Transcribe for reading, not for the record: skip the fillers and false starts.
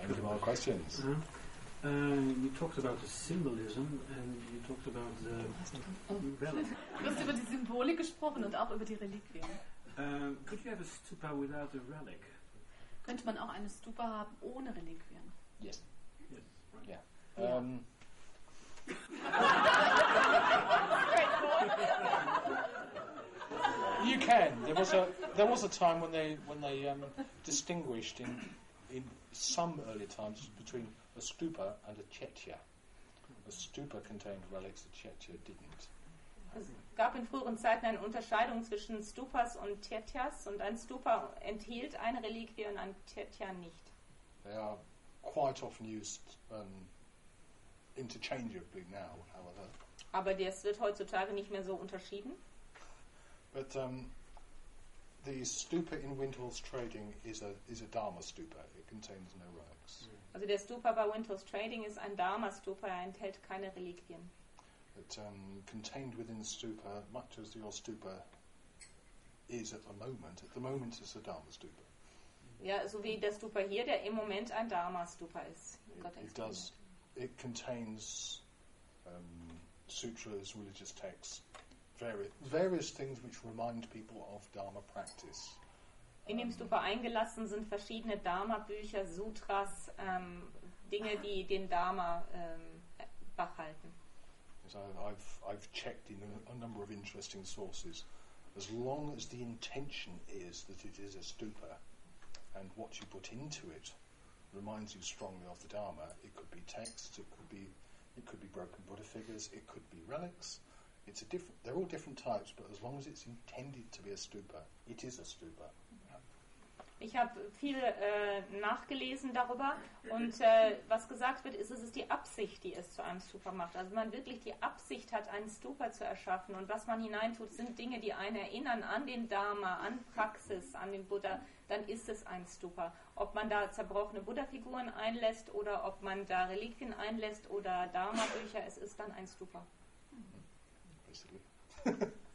Any more questions? You talked about the symbolism and you talked about the relic. Du hast über die Symbolik gesprochen und auch über die Reliquien. Could you have a stupa without a relic? Könnte man auch eine Stupa haben ohne Reliquien? Yes. Yes. Right. Yeah. You can. There was a time when they distinguished in some early times between a stupa and a chetya. A stupa contained relics, a chetya didn't. Es gab in früheren Zeiten eine Unterscheidung zwischen Stupas und Chetyas und ein Stupa enthielt eine Reliquie und ein Chetya nicht. They are quite often used interchangeably now, however. Aber das wird heutzutage nicht mehr so unterschieden. But the stupa in Windhall's Trading is a Dharma stupa. It contains no relics. Also der Stupa bei Windhall's Trading ist ein Dharma-Stupa, er enthält keine Reliquien. But contained within the stupa, much as your stupa is at the moment it's a Dharma stupa. Ja, so wie der Stupa hier, der im Moment ein Dharma-Stupa ist. It contains sutras, religious texts, various things which remind people of Dharma practice. In dem Stupa eingelassen sind verschiedene Dharma-Bücher, Sutras, Dinge, die den Dharma wachhalten. So I've checked in a number of interesting sources. As long as the intention is that it is a stupa, and what you put into it reminds you strongly of the Dharma, it could be text, it could be broken Buddha figures, it could be relics. They're all different types, but as long as it's intended to be a stupa, it is a stupa. Ich habe viel nachgelesen darüber und was gesagt wird, ist, es ist die Absicht, die es zu einem Stupa macht. Also man wirklich die Absicht hat, einen Stupa zu erschaffen und was man hineintut, sind Dinge, die einen erinnern an den Dharma, an Praxis, an den Buddha, dann ist es ein Stupa. Ob man da zerbrochene Buddha-Figuren einlässt oder ob man da Reliquien einlässt oder Dharma-Bücher, es ist dann ein Stupa. Basically.